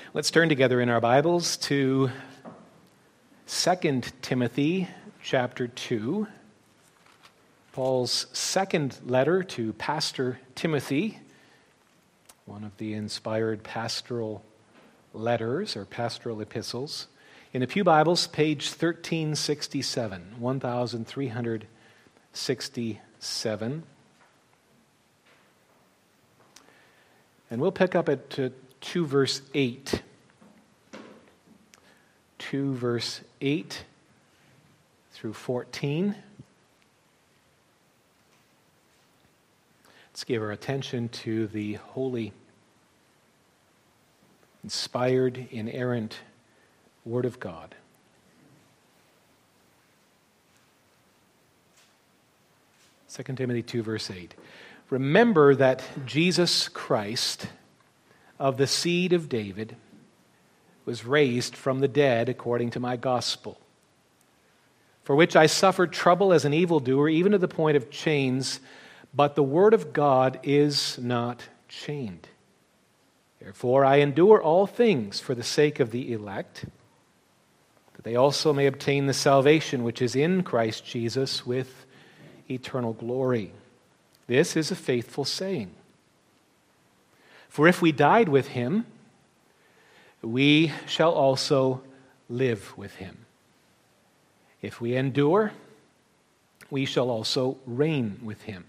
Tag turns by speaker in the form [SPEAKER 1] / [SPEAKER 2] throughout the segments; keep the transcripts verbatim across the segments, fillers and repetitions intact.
[SPEAKER 1] Let's turn together in our Bibles to Second Timothy chapter two, Paul's second letter to Pastor Timothy, one of the inspired pastoral letters or pastoral epistles. In the Pew Bibles, page thirteen sixty-seven, thirteen sixty-seven. And we'll pick up at uh, two verse eight. two verse eight through fourteen. Let's give our attention to the holy, inspired, inerrant Word of God. Second Timothy two verse eight. Remember that Jesus Christ, of the seed of David, was raised from the dead according to my gospel, for which I suffered trouble as an evildoer, even to the point of chains, but the word of God is not chained. Therefore I endure all things for the sake of the elect, that they also may obtain the salvation which is in Christ Jesus with eternal glory. This is a faithful saying. For if we died with him, we shall also live with him. If we endure, we shall also reign with him.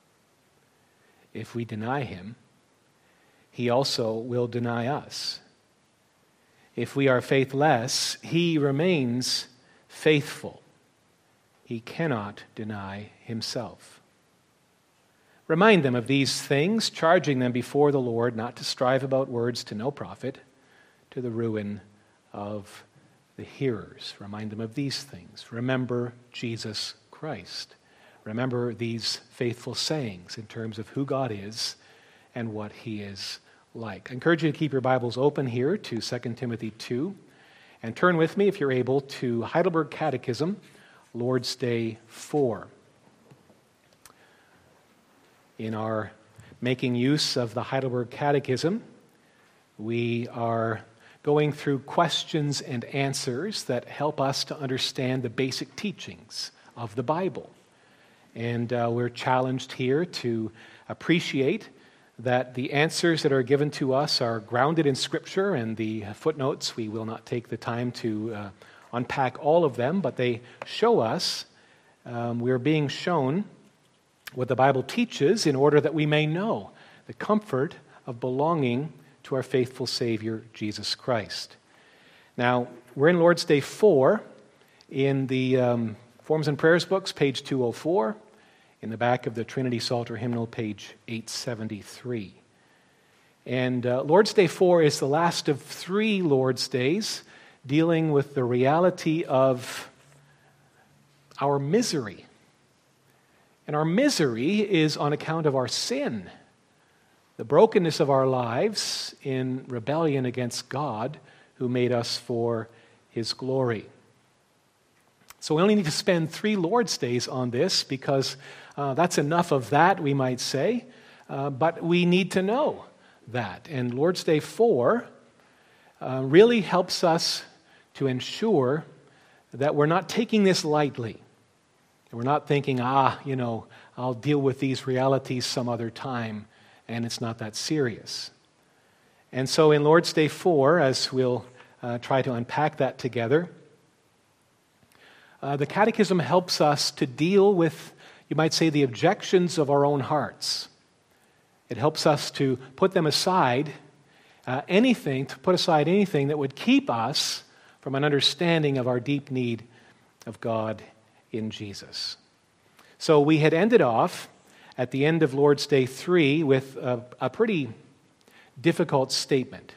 [SPEAKER 1] If we deny him, he also will deny us. If we are faithless, he remains faithful. He cannot deny himself. Remind them of these things, charging them before the Lord not to strive about words to no profit, to the ruin of the hearers. Remind them of these things. Remember Jesus Christ. Remember these faithful sayings in terms of who God is and what he is like. I encourage you to keep your Bibles open here to Second Timothy two, and turn with me, if you're able, to Heidelberg Catechism, Lord's Day four. In our making use of the Heidelberg Catechism, we are going through questions and answers that help us to understand the basic teachings of the Bible. And uh, we're challenged here to appreciate that the answers that are given to us are grounded in Scripture, and the footnotes, we will not take the time to uh, unpack all of them, but they show us, um, we're being shown what the Bible teaches in order that we may know the comfort of belonging to our faithful Savior, Jesus Christ. Now, we're in Lord's Day four in the um, Forms and Prayers books, page two oh four, in the back of the Trinity Psalter hymnal, page eight seventy-three. And uh, Lord's Day four is the last of three Lord's Days dealing with the reality of our misery. And our misery is on account of our sin, the brokenness of our lives in rebellion against God, who made us for his glory. So we only need to spend three Lord's Days on this, because uh, that's enough of that, we might say. Uh, but we need to know that. And Lord's Day four uh, really helps us to ensure that we're not taking this lightly. We're not thinking, ah, you know, I'll deal with these realities some other time, and it's not that serious. And so in Lord's Day four, as we'll uh, try to unpack that together, uh, the Catechism helps us to deal with, you might say, the objections of our own hearts. It helps us to put them aside, uh, anything, to put aside anything that would keep us from an understanding of our deep need of God in Jesus. So we had ended off at the end of Lord's Day three with a, a pretty difficult statement.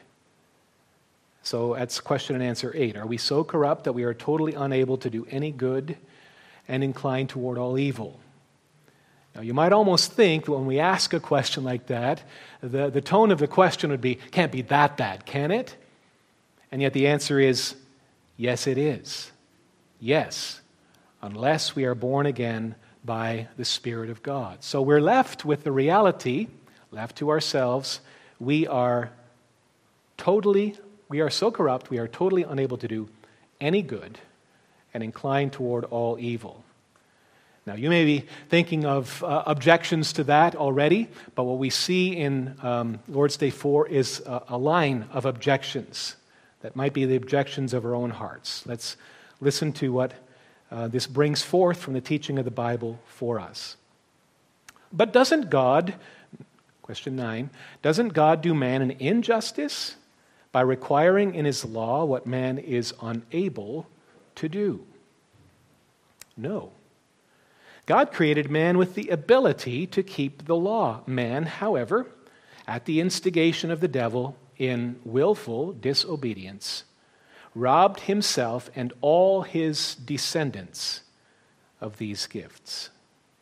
[SPEAKER 1] So that's question and answer eight. Are we so corrupt that we are totally unable to do any good and inclined toward all evil? Now you might almost think when we ask a question like that, the, the tone of the question would be, can't be that bad, can it? And yet the answer is, yes it is. Yes. Unless we are born again by the Spirit of God. So we're left with the reality, left to ourselves, we are totally We are so corrupt, we are totally unable to do any good and inclined toward all evil. Now, you may be thinking of uh, objections to that already, but what we see in um, Lord's Day four is a, a line of objections that might be the objections of our own hearts. Let's listen to what uh, this brings forth from the teaching of the Bible for us. But doesn't God, question nine, doesn't God do man an injustice by requiring in his law what man is unable to do? No. God created man with the ability to keep the law. Man, however, at the instigation of the devil in willful disobedience, robbed himself and all his descendants of these gifts.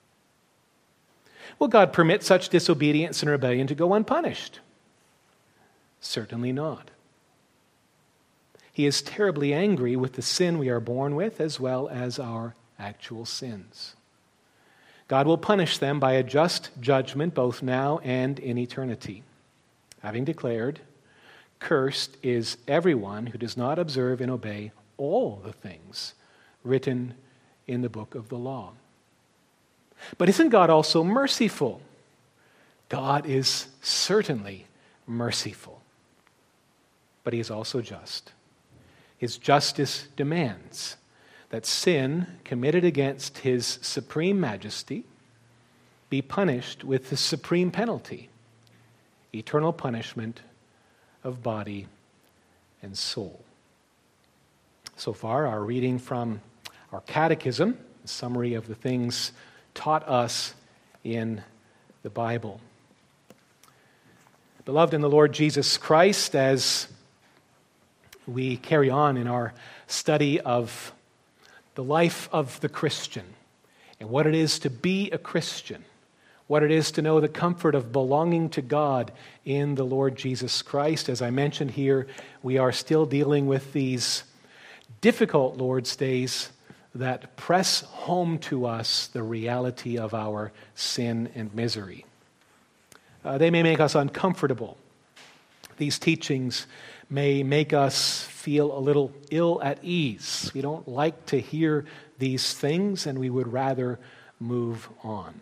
[SPEAKER 1] Will God permit such disobedience and rebellion to go unpunished? Certainly not. He is terribly angry with the sin we are born with as well as our actual sins. God will punish them by a just judgment both now and in eternity, having declared, "Cursed is everyone who does not observe and obey all the things written in the book of the law." But isn't God also merciful? God is certainly merciful, but he is also just. His justice demands that sin committed against his supreme majesty be punished with the supreme penalty, eternal punishment of body and soul. So far, our reading from our catechism, a summary of the things taught us in the Bible. Beloved in the Lord Jesus Christ, as we carry on in our study of the life of the Christian and what it is to be a Christian, what it is to know the comfort of belonging to God in the Lord Jesus Christ. As I mentioned here, we are still dealing with these difficult Lord's Days that press home to us the reality of our sin and misery. Uh, they may make us uncomfortable. These teachings may make us feel a little ill at ease. We don't like to hear these things, and we would rather move on.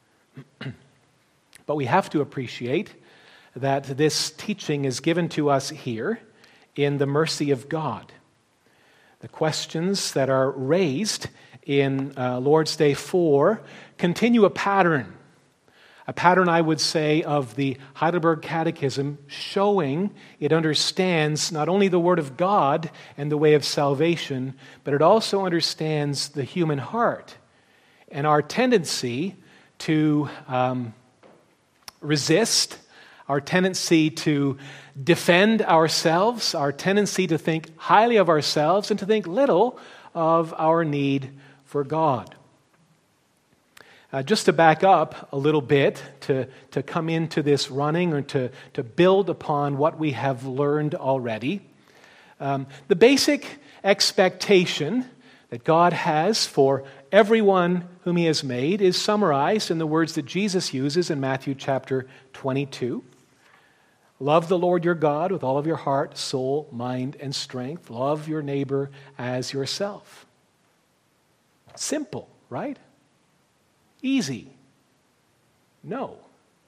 [SPEAKER 1] But we have to appreciate that this teaching is given to us here in the mercy of God. The questions that are raised in uh, Lord's Day four continue a pattern. A pattern, I would say, of the Heidelberg Catechism, showing it understands not only the Word of God and the way of salvation, but it also understands the human heart and our tendency to um, resist, our tendency to defend ourselves, our tendency to think highly of ourselves and to think little of our need for God. Uh, just to back up a little bit, to, to come into this running or to, to build upon what we have learned already, um, the basic expectation that God has for everyone whom he has made is summarized in the words that Jesus uses in Matthew chapter twenty-two. Love the Lord your God with all of your heart, soul, mind, and strength. Love your neighbor as yourself. Simple, right? Easy. No.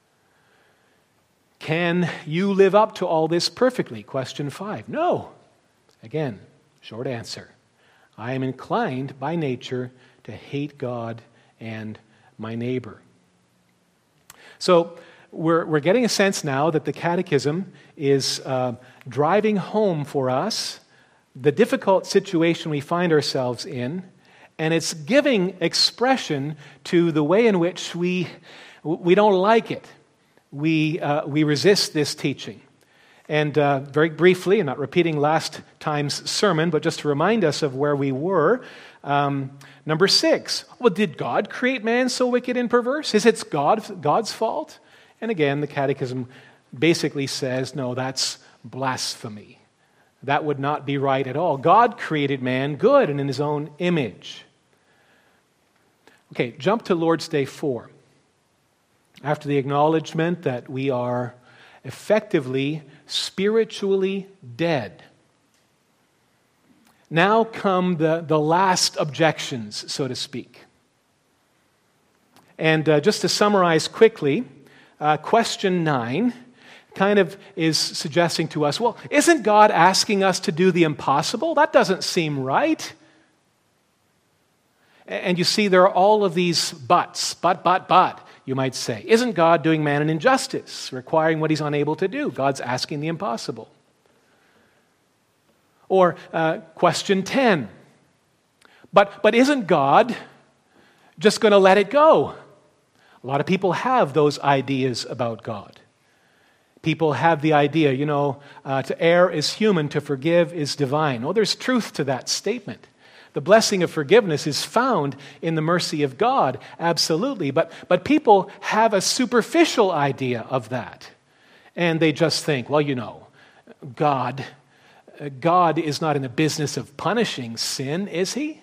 [SPEAKER 1] Can you live up to all this perfectly? Question five. No. Again, short answer. I am inclined by nature to hate God and my neighbor. So we're, we're getting a sense now that the Catechism is uh, driving home for us the difficult situation we find ourselves in, and it's giving expression to the way in which we we don't like it. We uh, we resist this teaching. And uh, very briefly, I'm not repeating last time's sermon, but just to remind us of where we were, um, number six. Well, did God create man so wicked and perverse? Is it God, God's fault? And again, the Catechism basically says, no, that's blasphemy. That would not be right at all. God created man good and in his own image. Okay, jump to Lord's Day four. After the acknowledgement that we are effectively spiritually dead. Now come the, the last objections, so to speak. And uh, just to summarize quickly, uh, question nine kind of is suggesting to us, well, isn't God asking us to do the impossible? That doesn't seem right. And you see, there are all of these buts, but, but, but, you might say. Isn't God doing man an injustice, requiring what he's unable to do? God's asking the impossible. Or uh, question ten. But, but isn't God just going to let it go? A lot of people have those ideas about God. People have the idea, you know, uh, to err is human, to forgive is divine. Oh, there's truth to that statement. The blessing of forgiveness is found in the mercy of God, absolutely. But, but people have a superficial idea of that. And they just think, well, you know, God, uh, God is not in the business of punishing sin, is he?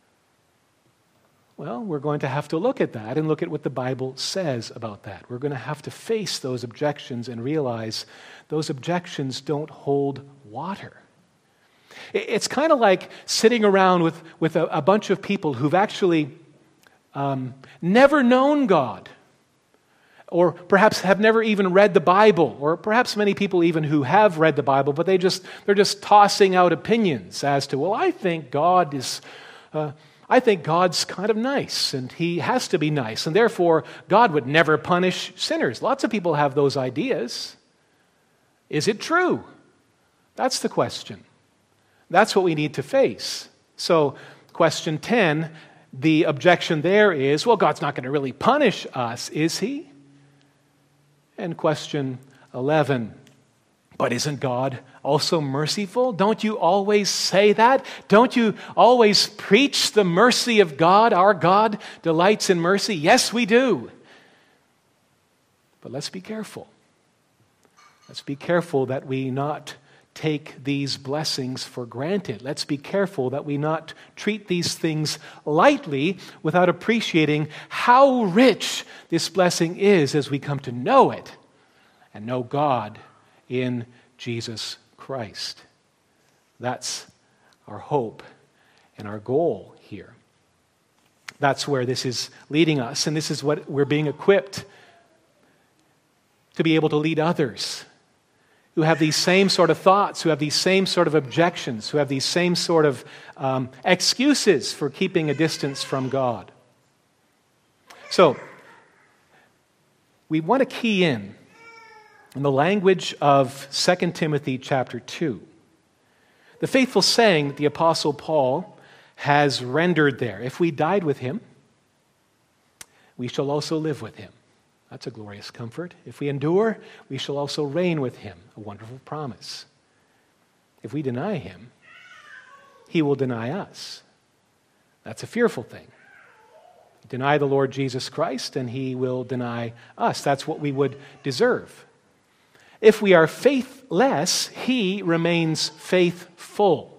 [SPEAKER 1] Well, we're going to have to look at that and look at what the Bible says about that. We're going to have to face those objections and realize those objections don't hold water. It's kind of like sitting around with, with a, a bunch of people who've actually um, never known God, or perhaps have never even read the Bible, or perhaps many people even who have read the Bible, but they just, they're just tossing out opinions as to, well, I think God is... Uh, I think God's kind of nice, and he has to be nice, and therefore God would never punish sinners. Lots of people have those ideas. Is it true? That's the question. That's what we need to face. So, question ten, the objection there is, well, God's not going to really punish us, is he? And question eleven, but isn't God also merciful? Don't you always say that? Don't you always preach the mercy of God? Our God delights in mercy. Yes, we do. But let's be careful. Let's be careful that we not take these blessings for granted. Let's be careful that we not treat these things lightly without appreciating how rich this blessing is as we come to know it and know God in Jesus Christ. That's our hope and our goal here. That's where this is leading us, and this is what we're being equipped to be able to lead others who have these same sort of thoughts, who have these same sort of objections, who have these same sort of um, excuses for keeping a distance from God. So, we want to key in in the language of Second Timothy chapter two. The faithful saying that the Apostle Paul has rendered there. If we died with him, we shall also live with him. That's a glorious comfort. If we endure, we shall also reign with him. A wonderful promise. If we deny him, he will deny us. That's a fearful thing. Deny the Lord Jesus Christ, and he will deny us. That's what we would deserve. If we are faithless, he remains faithful.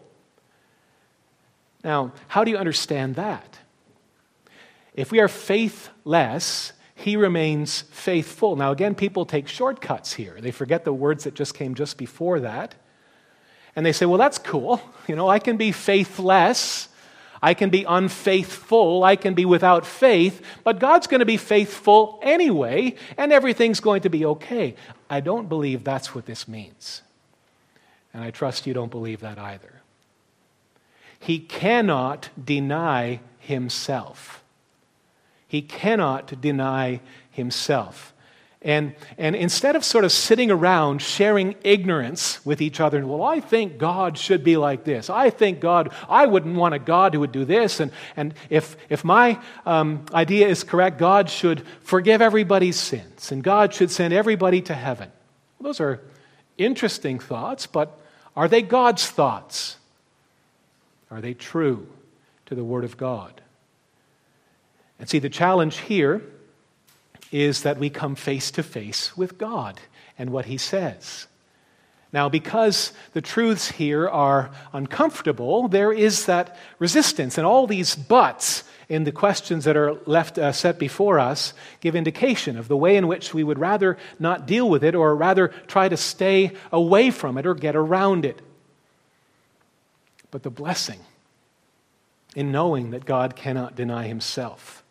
[SPEAKER 1] Now, how do you understand that? If we are faithless, he remains faithful. Now, again, people take shortcuts here. They forget the words that just came just before that. And they say, well, that's cool. You know, I can be faithless. I can be unfaithful. I can be without faith. But God's going to be faithful anyway, and everything's going to be okay. I don't believe that's what this means. And I trust you don't believe that either. He cannot deny himself. He cannot deny himself. And, and instead of sort of sitting around sharing ignorance with each other, well, I think God should be like this. I think God, I wouldn't want a God who would do this. And, and if, if my um, idea is correct, God should forgive everybody's sins. And God should send everybody to heaven. Well, those are interesting thoughts, but are they God's thoughts? Are they true to the Word of God? And see, the challenge here is that we come face to face with God and what he says. Now, because the truths here are uncomfortable, there is that resistance, and all these buts in the questions that are left uh, set before us give indication of the way in which we would rather not deal with it, or rather try to stay away from it or get around it. But the blessing in knowing that God cannot deny himself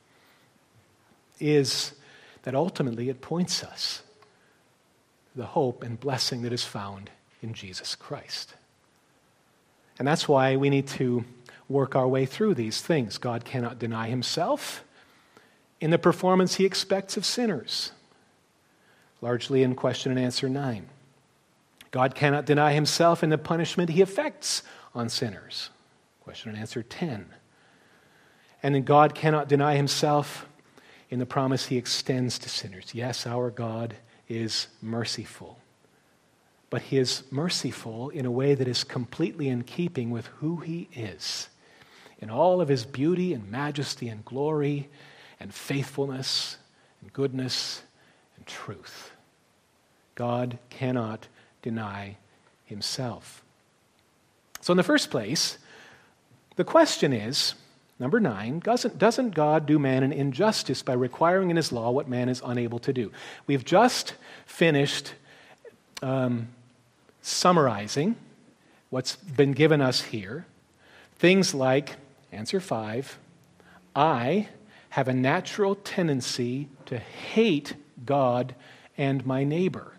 [SPEAKER 1] is that ultimately it points us to the hope and blessing that is found in Jesus Christ. And that's why we need to work our way through these things. God cannot deny himself in the performance he expects of sinners, largely in question and answer nine. God cannot deny himself in the punishment he effects on sinners, question and answer ten. And then God cannot deny himself in the promise he extends to sinners. Yes, our God is merciful, but he is merciful in a way that is completely in keeping with who he is, in all of his beauty and majesty and glory and faithfulness and goodness and truth. God cannot deny himself. So in the first place, the question is, number nine, doesn't, doesn't God do man an injustice by requiring in his law what man is unable to do? We've just finished um, summarizing what's been given us here. Things like, answer five, I have a natural tendency to hate God and my neighbor.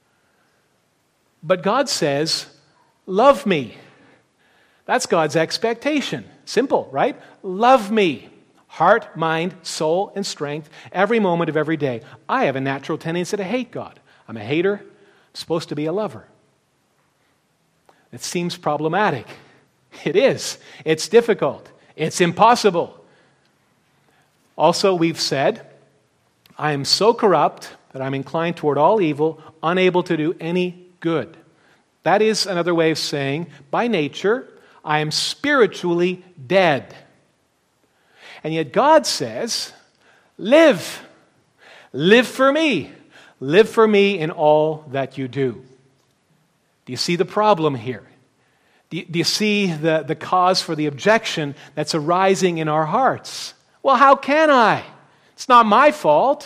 [SPEAKER 1] But God says, love me. That's God's expectation. Simple, right? Love me. Heart, mind, soul, and strength, every moment of every day. I have a natural tendency to hate God. I'm a hater. I'm supposed to be a lover. It seems problematic. It is. It's difficult. It's impossible. Also, we've said, I am so corrupt that I'm inclined toward all evil, unable to do any good. That is another way of saying, by nature, I am spiritually dead. And yet God says, live. Live for me. Live for me in all that you do. Do you see the problem here? Do you, do you see the, the cause for the objection that's arising in our hearts? Well, how can I? It's not my fault.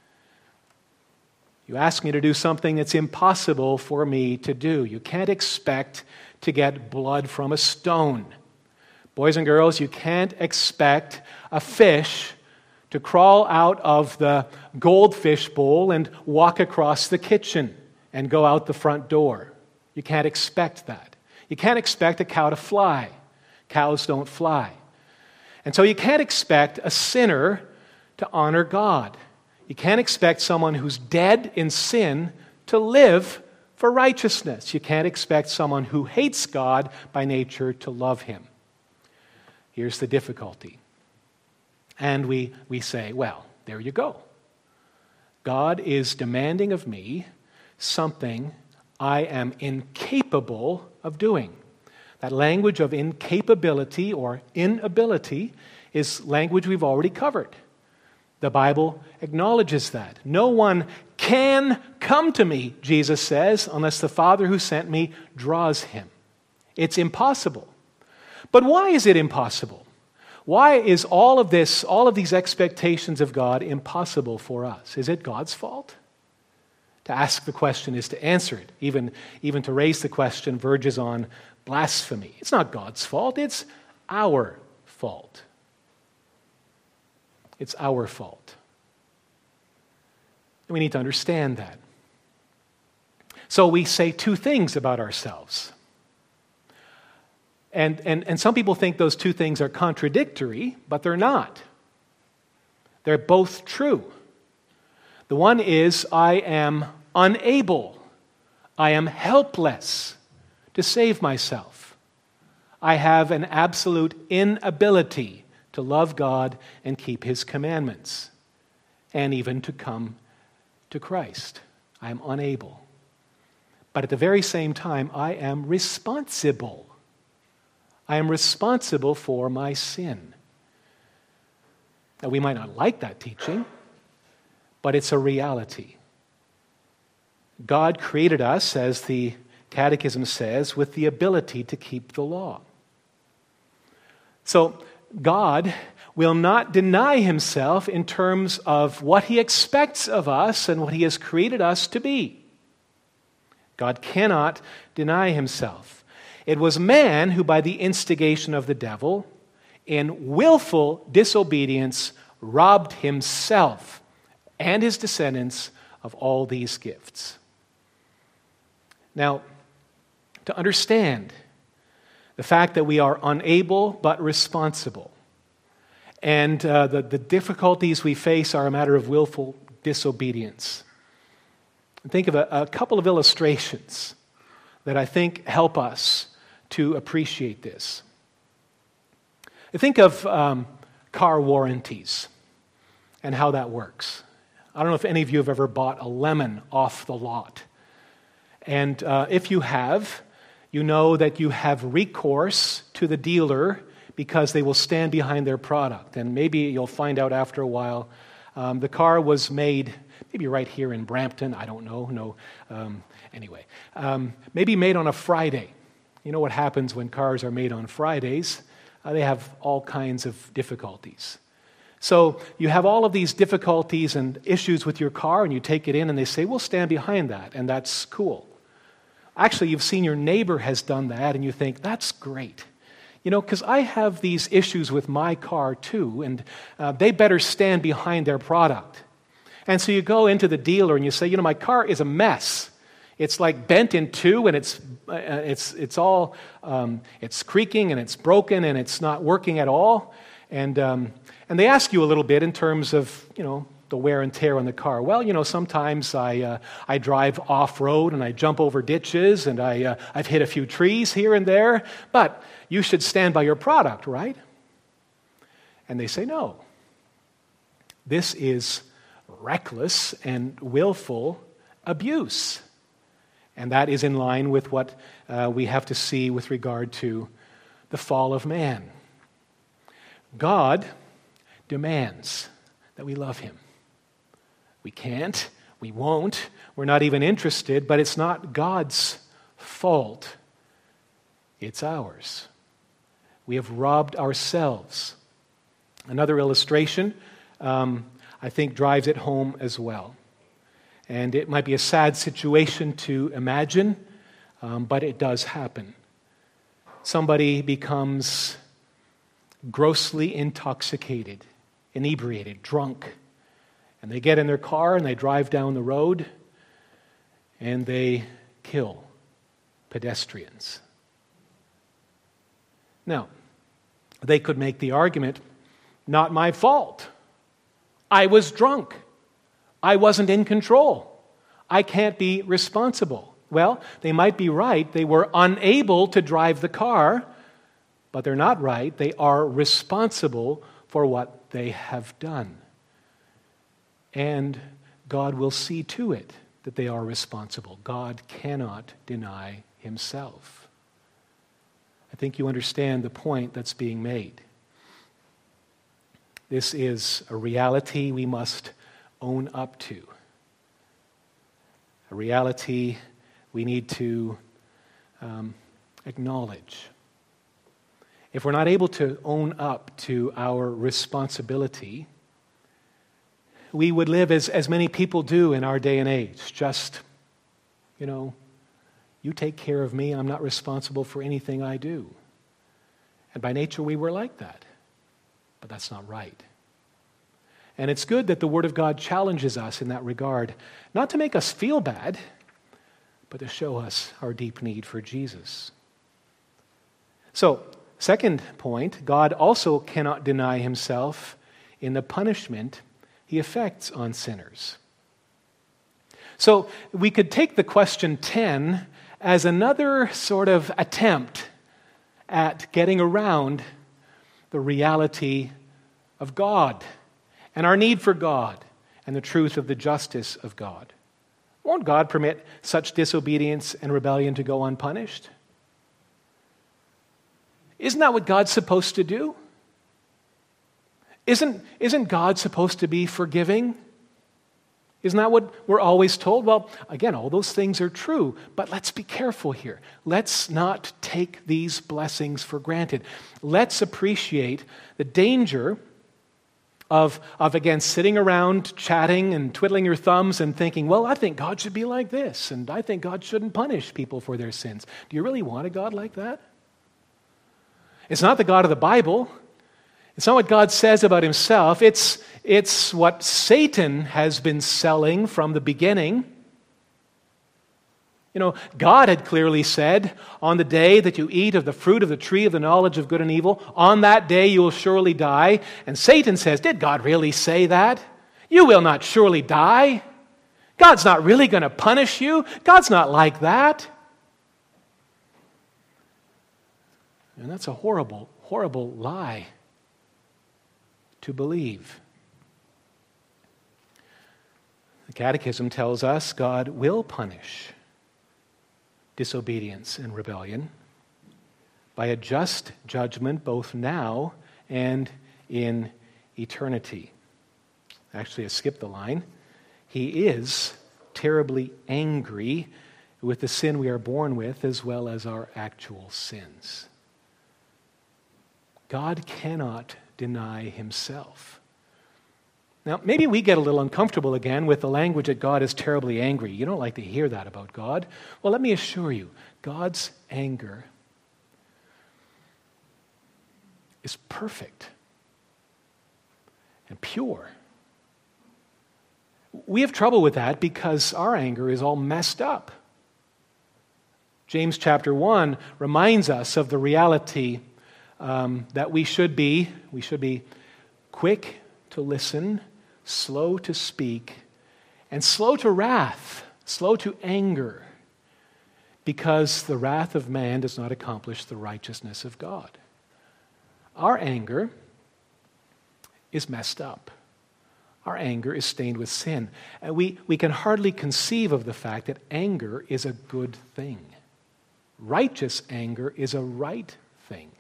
[SPEAKER 1] You ask me to do something that's impossible for me to do. You can't expect to get blood from a stone. Boys and girls, you can't expect a fish to crawl out of the goldfish bowl and walk across the kitchen and go out the front door. You can't expect that. You can't expect a cow to fly. Cows don't fly. And so you can't expect a sinner to honor God. You can't expect someone who's dead in sin to live for righteousness. You can't expect someone who hates God by nature to love him. Here's the difficulty. And we, we say, well, there you go. God is demanding of me something I am incapable of doing. That language of incapability or inability is language we've already covered. The Bible acknowledges that. No one can come to me, Jesus says, unless the Father who sent me draws him. It's impossible. But why is it impossible? Why is all of this, all of these expectations of God impossible for us? Is it God's fault? To ask the question is to answer it. Even, even to raise the question verges on blasphemy. It's not God's fault, it's our fault. It's our fault. And we need to understand that. So we say two things about ourselves. And, and, and some people think those two things are contradictory, but they're not. They're both true. The one is, I am unable, I am helpless to save myself. I have an absolute inability to love God and keep his commandments, and even to come to Christ. I am unable. But at the very same time, I am responsible. I am responsible for my sin. Now, we might not like that teaching, but it's a reality. God created us as the Catechism says, with the ability to keep the law. So God will not deny himself in terms of what he expects of us and what he has created us to be. God cannot deny himself. It was man who, by the instigation of the devil, in willful disobedience, robbed himself and his descendants of all these gifts. Now, to understand the fact that we are unable but responsible, and uh, the, the difficulties we face are a matter of willful disobedience, think of a, a couple of illustrations that I think help us to appreciate this. Think of um, car warranties and how that works. I don't know if any of you have ever bought a lemon off the lot. And uh, if you have, you know that you have recourse to the dealer because they will stand behind their product. And maybe you'll find out after a while um, the car was made maybe right here in Brampton. I don't know. No. Um, anyway, um, maybe made on a Friday. You know what happens when cars are made on Fridays? Uh, they have all kinds of difficulties. So you have all of these difficulties and issues with your car, and you take it in, and they say, we'll stand behind that, and that's cool. Actually, you've seen your neighbor has done that, and you think, that's great. You know, because I have these issues with my car too, and uh, they better stand behind their product. And so you go into the dealer and you say, you know, my car is a mess. It's like bent in two, and it's uh, it's it's all um, it's creaking and it's broken and it's not working at all. And um, and they ask you a little bit in terms of, you know, the wear and tear on the car. Well, you know, sometimes I uh, I drive off road and I jump over ditches and I uh, I've hit a few trees here and there. But you should stand by your product, right? And they say no. This is reckless and willful abuse. And that is in line with what uh, we have to see with regard to the fall of man. God demands that we love him. We can't, we won't, we're not even interested, but it's not God's fault. It's ours. We have robbed ourselves. Another illustration, um, I think, drives it home as well. And it might be a sad situation to imagine, um, but it does happen. Somebody becomes grossly intoxicated, inebriated, drunk, and they get in their car and they drive down the road and they kill pedestrians. Now, they could make the argument, not my fault. I was drunk. I wasn't in control. I can't be responsible. Well, they might be right. They were unable to drive the car, but they're not right. They are responsible for what they have done. And God will see to it that they are responsible. God cannot deny himself. I think you understand the point that's being made. This is a reality we must own up to. A reality we need to um, acknowledge. If we're not able to own up to our responsibility, we would live as, as many people do in our day and age. Just, you know, you take care of me, I'm not responsible for anything I do. And by nature we were like that. But that's not right. And it's good that the Word of God challenges us in that regard, not to make us feel bad, but to show us our deep need for Jesus. So, second point, God also cannot deny himself in the punishment he effects on sinners. So, we could take the question ten as another sort of attempt at getting around the reality of God and our need for God and the truth of the justice of God. Won't God permit such disobedience and rebellion to go unpunished? Isn't that what God's supposed to do? Isn't, isn't God supposed to be forgiving? Isn't that what we're always told? Well, again, all those things are true, but let's be careful here. Let's not take these blessings for granted. Let's appreciate the danger of, of again, sitting around chatting and twiddling your thumbs and thinking, well, I think God should be like this, and I think God shouldn't punish people for their sins. Do you really want a God like that? It's not the God of the Bible. It's not what God says about himself. It's, it's what Satan has been selling from the beginning. You know, God had clearly said, on the day that you eat of the fruit of the tree of the knowledge of good and evil, on that day you will surely die. And Satan says, did God really say that? You will not surely die. God's not really going to punish you. God's not like that. And that's a horrible, horrible lie to believe. The Catechism tells us God will punish disobedience and rebellion by a just judgment both now and in eternity. Actually, I skipped the line. He is terribly angry with the sin we are born with as well as our actual sins. God cannot deny himself. Now, maybe we get a little uncomfortable again with the language that God is terribly angry. You don't like to hear that about God. Well, let me assure you, God's anger is perfect and pure. We have trouble with that because our anger is all messed up. James chapter one reminds us of the reality um, that we should be, we should be quick to listen, slow to speak, and slow to wrath, slow to anger, because the wrath of man does not accomplish the righteousness of God. Our anger is messed up. Our anger is stained with sin. And we, we can hardly conceive of the fact that anger is a good thing. Righteous anger is a right thing.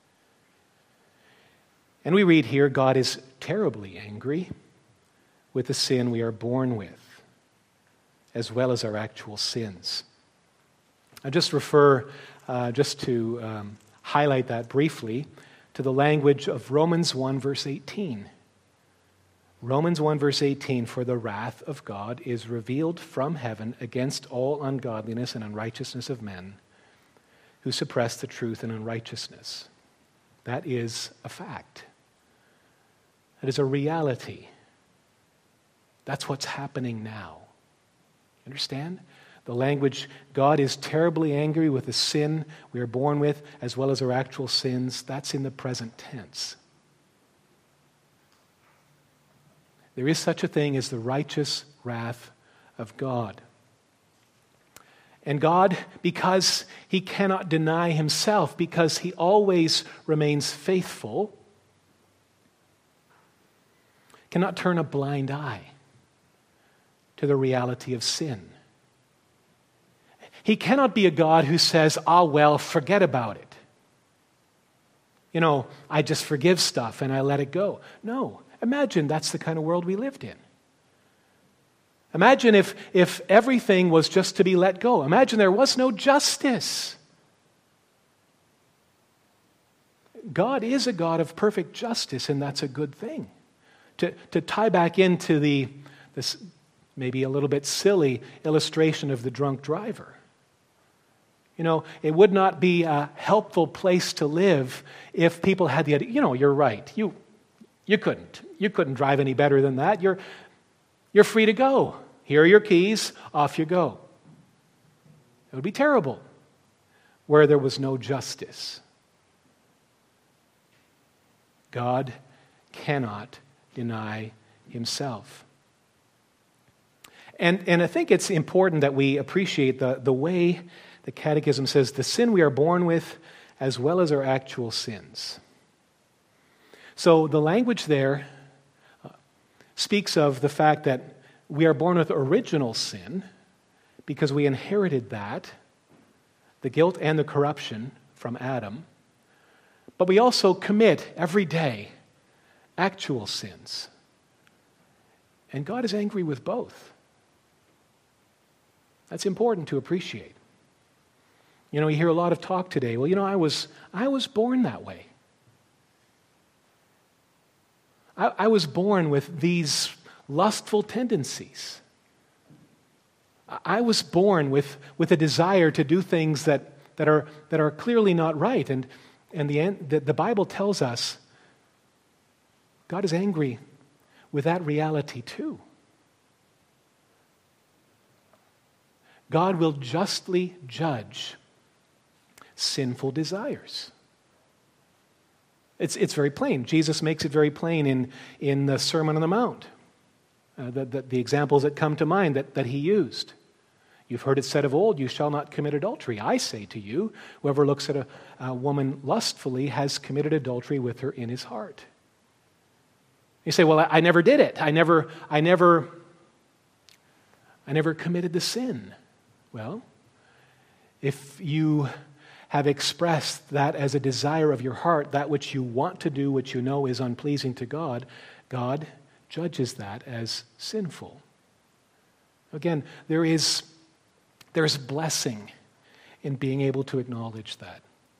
[SPEAKER 1] And we read here, God is terribly angry with the sin we are born with, as well as our actual sins. I just refer, uh, just to um, highlight that briefly, to the language of Romans one, verse eighteen. Romans one, verse eighteen, for the wrath of God is revealed from heaven against all ungodliness and unrighteousness of men who suppress the truth in unrighteousness. That is a fact. That is a reality. That's what's happening now. Understand? The language, God is terribly angry with the sin we are born with, as well as our actual sins, that's in the present tense. There is such a thing as the righteous wrath of God. And God, because he cannot deny himself, because he always remains faithful, cannot turn a blind eye to the reality of sin. He cannot be a God who says, ah, well, forget about it. You know, I just forgive stuff and I let it go. No. Imagine that's the kind of world we lived in. Imagine if, if everything was just to be let go. Imagine there was no justice. God is a God of perfect justice, and that's a good thing. To, to tie back into the this maybe a little bit silly illustration of the drunk driver. You know, it would not be a helpful place to live if people had the idea, you know, you're right. You you couldn't. You couldn't drive any better than that. You're you're free to go. Here are your keys, off you go. It would be terrible where there was no justice. God cannot deny himself. And, and I think it's important that we appreciate the, the way the Catechism says the sin we are born with as well as our actual sins. So the language there uh, speaks of the fact that we are born with original sin because we inherited that, the guilt and the corruption from Adam. But we also commit every day actual sins. And God is angry with both. That's important to appreciate. You know, you hear a lot of talk today. Well, you know, I was I was born that way. I, I was born with these lustful tendencies. I was born with, with a desire to do things that, that are that are clearly not right. And, and the, the, the Bible tells us God is angry with that reality too. God will justly judge sinful desires. It's, it's very plain. Jesus makes it very plain in, in the Sermon on the Mount. Uh, the, the, the examples that come to mind that, that he used. You've heard it said of old, you shall not commit adultery. I say to you, whoever looks at a, a woman lustfully has committed adultery with her in his heart. You say, well, I, I never did it. I never, I never, I never committed the sin. Well, if you have expressed that as a desire of your heart, that which you want to do, which you know is unpleasing to God, God judges that as sinful. Again, there is there's blessing in being able to acknowledge that.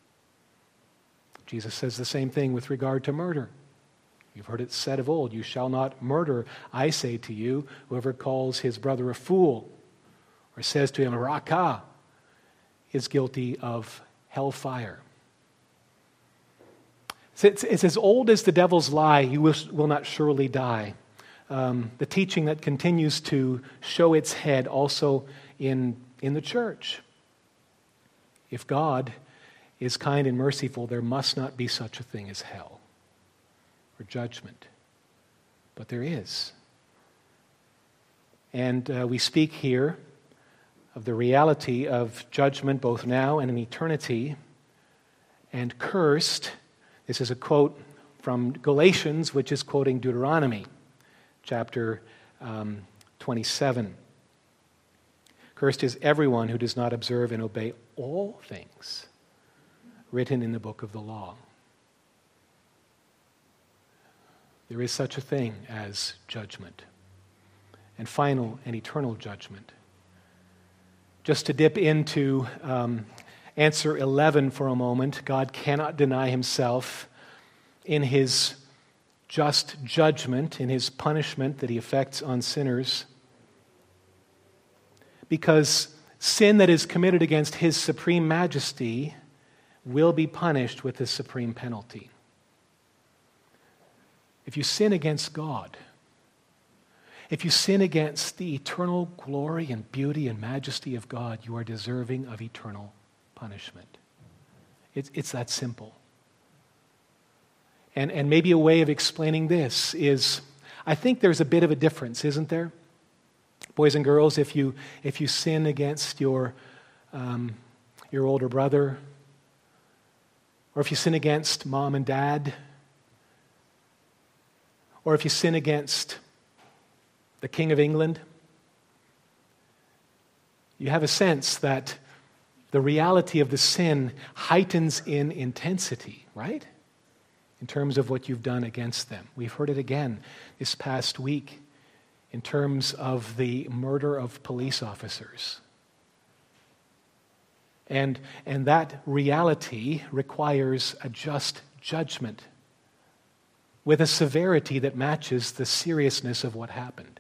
[SPEAKER 1] Jesus says the same thing with regard to murder. You've heard it said of old, you shall not murder. I say to you, whoever calls his brother a fool or says to him, Raka, is guilty of hellfire. It's, it's as old as the devil's lie, you will, will not surely die. Um, the teaching that continues to show its head also in, in the church. If God is kind and merciful, there must not be such a thing as hell or judgment. But there is. And uh, we speak here of the reality of judgment both now and in eternity. And cursed, this is a quote from Galatians, which is quoting Deuteronomy, chapter um, twenty-seven. Cursed is everyone who does not observe and obey all things written in the book of the law. There is such a thing as judgment, and final and eternal judgment. Just to dip into um, answer eleven for a moment, God cannot deny himself in his just judgment, in his punishment that he effects on sinners, because sin that is committed against his supreme majesty will be punished with the supreme penalty. If you sin against God, if you sin against the eternal glory and beauty and majesty of God, you are deserving of eternal punishment. It's, it's that simple. And, and maybe a way of explaining this is, I think there's a bit of a difference, isn't there? Boys and girls, if you if you sin against your um, your older brother, or if you sin against mom and dad, or if you sin against the King of England, you have a sense that the reality of the sin heightens in intensity, right? In terms of what you've done against them. We've heard it again this past week in terms of the murder of police officers. And, and that reality requires a just judgment with a severity that matches the seriousness of what happened.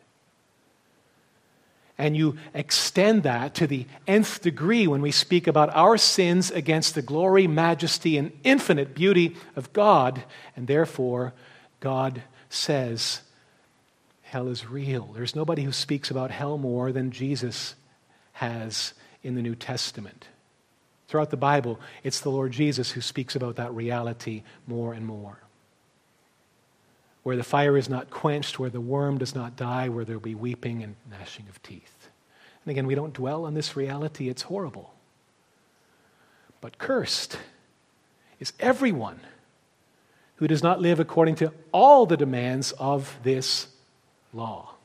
[SPEAKER 1] And you extend that to the nth degree when we speak about our sins against the glory, majesty, and infinite beauty of God. And therefore, God says, hell is real. There's nobody who speaks about hell more than Jesus has in the New Testament. Throughout the Bible, it's the Lord Jesus who speaks about that reality more and more. Where the fire is not quenched, where the worm does not die, where there will be weeping and gnashing of teeth. And again, we don't dwell on this reality. It's horrible. But cursed is everyone who does not live according to all the demands of this law.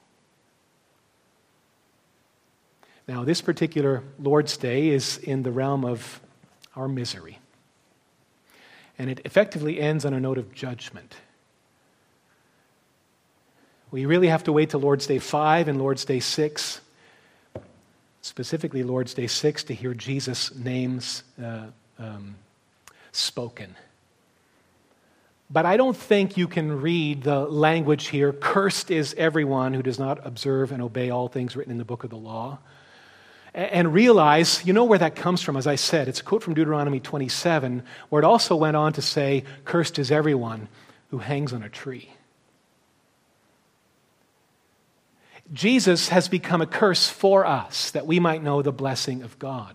[SPEAKER 1] Now, this particular Lord's Day is in the realm of our misery. And it effectively ends on a note of judgment. We really have to wait till Lord's Day five and Lord's Day six specifically Lord's Day six, to hear Jesus' names uh, um, spoken. But I don't think you can read the language here, cursed is everyone who does not observe and obey all things written in the book of the law, and realize, you know where that comes from, as I said. It's a quote from Deuteronomy twenty-seven, where it also went on to say, cursed is everyone who hangs on a tree. Jesus has become a curse for us, that we might know the blessing of God.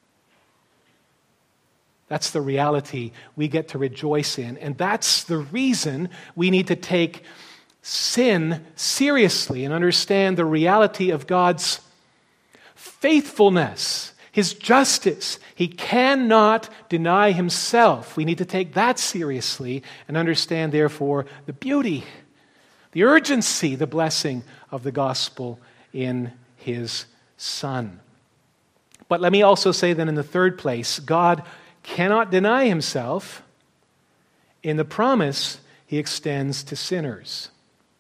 [SPEAKER 1] That's the reality we get to rejoice in. And that's the reason we need to take sin seriously and understand the reality of God's faithfulness, His justice. He cannot deny Himself. We need to take that seriously and understand, therefore, the beauty, the urgency, the blessing of the gospel in His Son. But let me also say then in the third place, God cannot deny Himself in the promise He extends to sinners.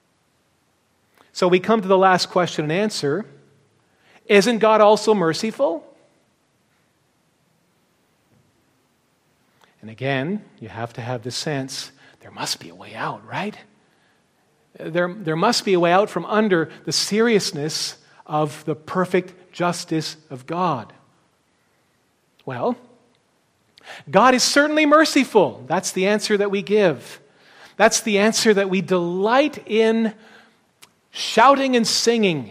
[SPEAKER 1] So we come to the last question and answer. Isn't God also merciful? And again, you have to have the sense, there must be a way out, right? There, there must be a way out from under the seriousness of the perfect justice of God. Well, God is certainly merciful. That's the answer that we give. That's the answer that we delight in shouting and singing.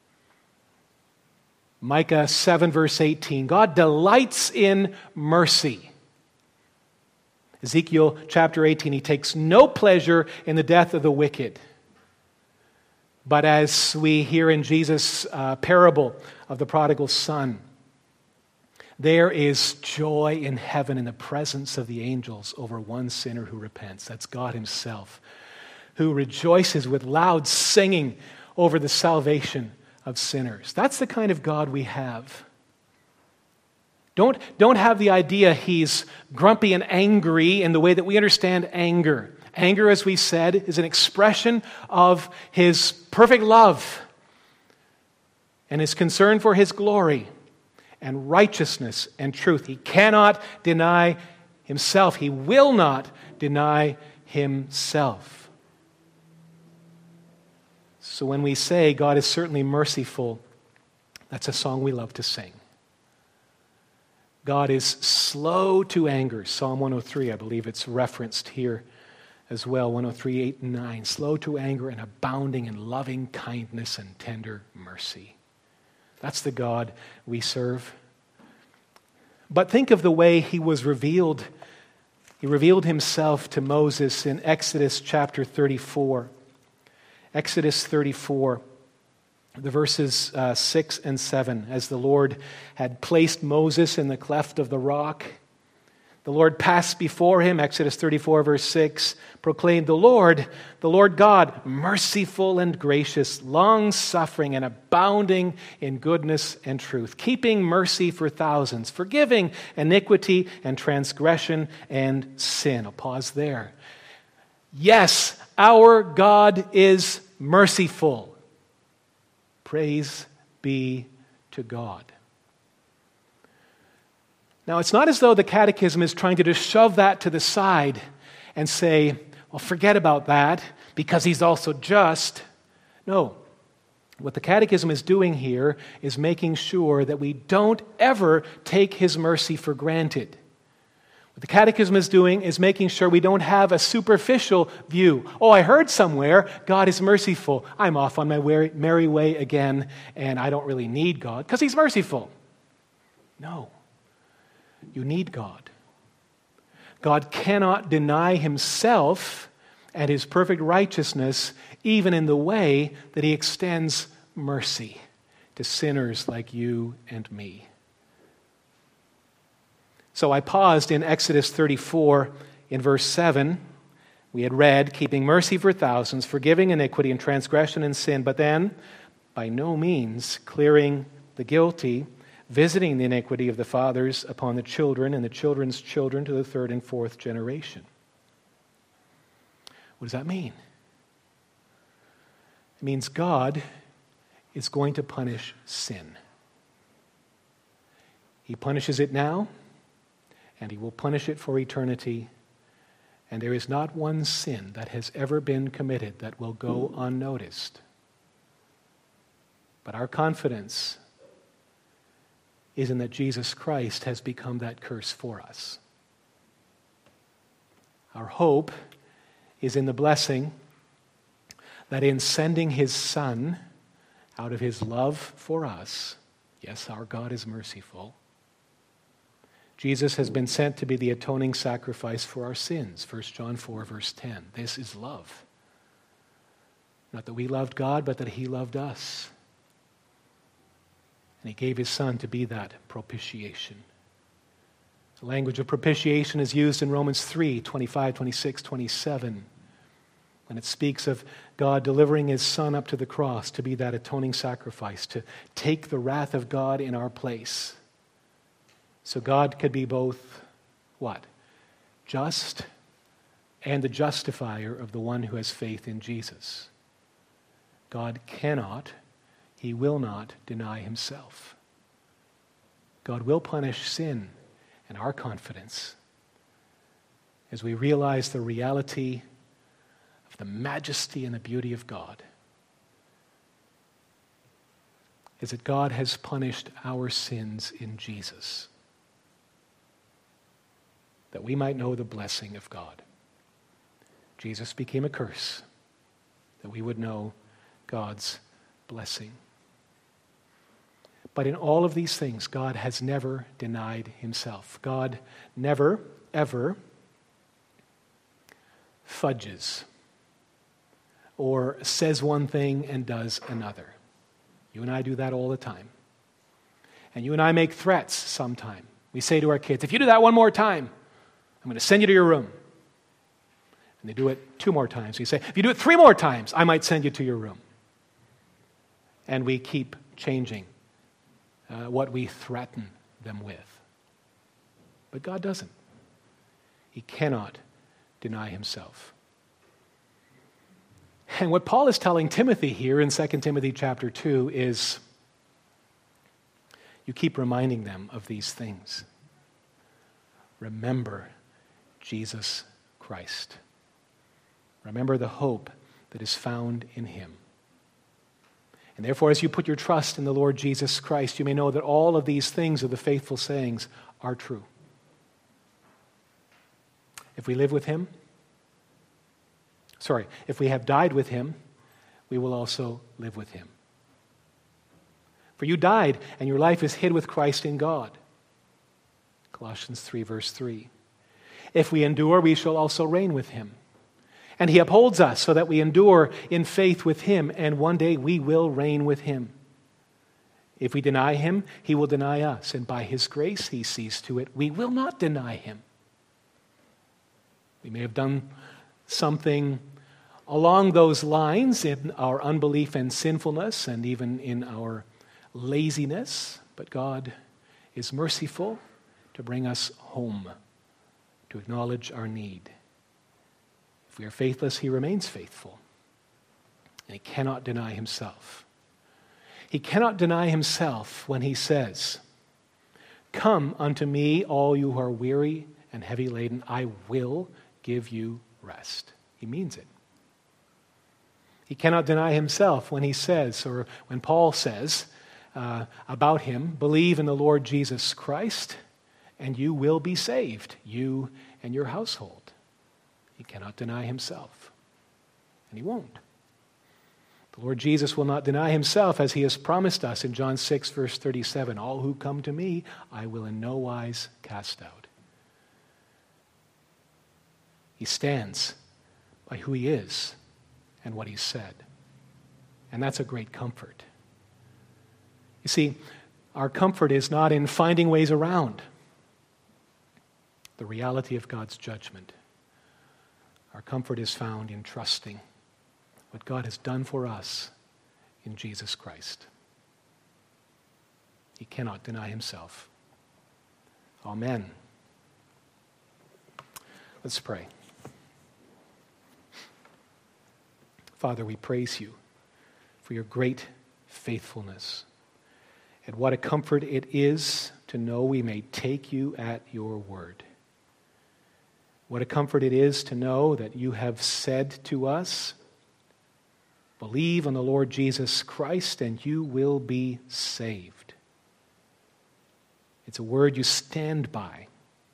[SPEAKER 1] Micah seven, verse eighteen. God delights in mercy. Ezekiel chapter eighteen, He takes no pleasure in the death of the wicked. But as we hear in Jesus' uh, parable of the prodigal son, there is joy in heaven in the presence of the angels over one sinner who repents. That's God Himself, who rejoices with loud singing over the salvation of sinners. That's the kind of God we have. Don't, don't have the idea He's grumpy and angry in the way that we understand anger. Anger, as we said, is an expression of His perfect love and His concern for His glory and righteousness and truth. He cannot deny Himself. He will not deny Himself. So when we say God is certainly merciful, that's a song we love to sing. God is slow to anger. Psalm one oh three, I believe it's referenced here as well, one oh three, eight and nine. Slow to anger and abounding in loving kindness and tender mercy. That's the God we serve. But think of the way He was revealed. He revealed Himself to Moses in Exodus chapter thirty-four. Exodus thirty-four, the verses uh, six and seven. As the Lord had placed Moses in the cleft of the rock, the Lord passed before him, Exodus thirty-four, verse six, proclaimed, "The Lord, the Lord God, merciful and gracious, long-suffering and abounding in goodness and truth, keeping mercy for thousands, forgiving iniquity and transgression and sin." I'll pause there. Yes, our God is merciful. Praise be to God. Now, it's not as though the Catechism is trying to just shove that to the side and say, well, forget about that because He's also just. No. What the Catechism is doing here is making sure that we don't ever take His mercy for granted. What the Catechism is doing is making sure we don't have a superficial view. Oh, I heard somewhere God is merciful. I'm off on my merry way again, and I don't really need God because He's merciful. No. You need God. God cannot deny Himself and His perfect righteousness even in the way that He extends mercy to sinners like you and me. So I paused in Exodus thirty-four in verse seven. We had read, keeping mercy for thousands, forgiving iniquity and transgression and sin, but then, by no means clearing the guilty, visiting the iniquity of the fathers upon the children and the children's children to the third and fourth generation. What does that mean? It means God is going to punish sin. He punishes it now, and he will punish it for eternity. And there is not one sin that has ever been committed that will go unnoticed. But our confidence is in that Jesus Christ has become that curse for us. Our hope is in the blessing that in sending his Son out of his love for us, yes, our God is merciful, Jesus has been sent to be the atoning sacrifice for our sins. First John four, verse ten. This is love. Not that we loved God, but that he loved us. And he gave his Son to be that propitiation. The language of propitiation is used in Romans three, twenty-five, twenty-six, twenty-seven, when it speaks of God delivering his Son up to the cross to be that atoning sacrifice, to take the wrath of God in our place. So God could be both, what? Just and the justifier of the one who has faith in Jesus. God cannot, he will not deny himself. God will punish sin and our confidence as we realize the reality of the majesty and the beauty of God is that God has punished our sins in Jesus, that we might know the blessing of God. Jesus became a curse, that we would know God's blessing. But in all of these things, God has never denied himself. God never, ever fudges or says one thing and does another. You and I do that all the time. And you and I make threats sometime. We say to our kids, if you do that one more time, I'm going to send you to your room. And they do it two more times. We say, if you do it three more times, I might send you to your room. And we keep changing uh, what we threaten them with. But God doesn't. He cannot deny himself. And what Paul is telling Timothy here in Second Timothy chapter two is, you keep reminding them of these things. Remember Jesus Christ. Remember the hope that is found in him. And therefore, as you put your trust in the Lord Jesus Christ, you may know that all of these things of the faithful sayings are true. If we live with him, sorry, if we have died with him, we will also live with him. For you died, and your life is hid with Christ in God. Colossians three, verse three. If we endure, we shall also reign with him. And he upholds us so that we endure in faith with him, and one day we will reign with him. If we deny him, he will deny us, and by his grace he sees to it we will not deny him. We may have done something along those lines in our unbelief and sinfulness, and even in our laziness, but God is merciful to bring us home, to acknowledge our need. If we are faithless, he remains faithful, and he cannot deny himself. He cannot deny himself when he says, come unto me, all you who are weary and heavy laden, I will give you rest. He means it. He cannot deny himself when he says, or when Paul says uh, about him, believe in the Lord Jesus Christ, and you will be saved, you and your household. He cannot deny himself, and he won't. The Lord Jesus will not deny himself, as he has promised us in John six, verse thirty-seven, all who come to me, I will in no wise cast out. He stands by who he is and what he said. And that's a great comfort. You see, our comfort is not in finding ways around the reality of God's judgment. Our comfort is found in trusting what God has done for us in Jesus Christ. He cannot deny himself. Amen. Let's pray. Father, we praise you for your great faithfulness. And what a comfort it is to know we may take you at your word. What a comfort it is to know that you have said to us, believe on the Lord Jesus Christ and you will be saved. It's a word you stand by.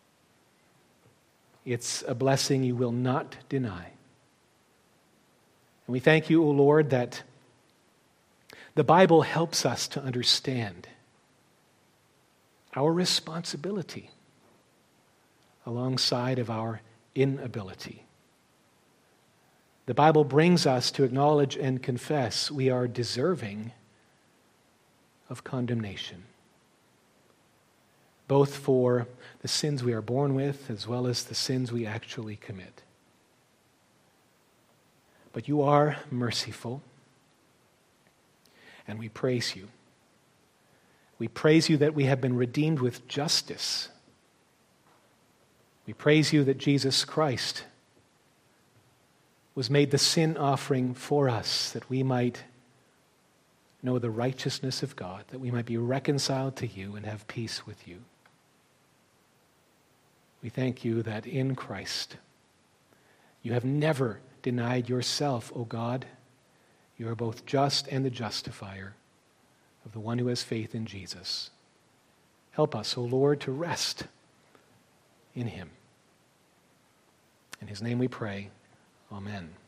[SPEAKER 1] It's a blessing you will not deny. And we thank you, O Lord, that the Bible helps us to understand our responsibility alongside of our inability. The Bible brings us to acknowledge and confess we are deserving of condemnation, both for the sins we are born with as well as the sins we actually commit. But you are merciful, and we praise you. We praise you that we have been redeemed with justice. We praise you that Jesus Christ was made the sin offering for us, that we might know the righteousness of God, that we might be reconciled to you and have peace with you. We thank you that in Christ you have never denied yourself, O God. You are both just and the justifier of the one who has faith in Jesus. Help us, O Lord, to rest in him. In his name we pray. Amen.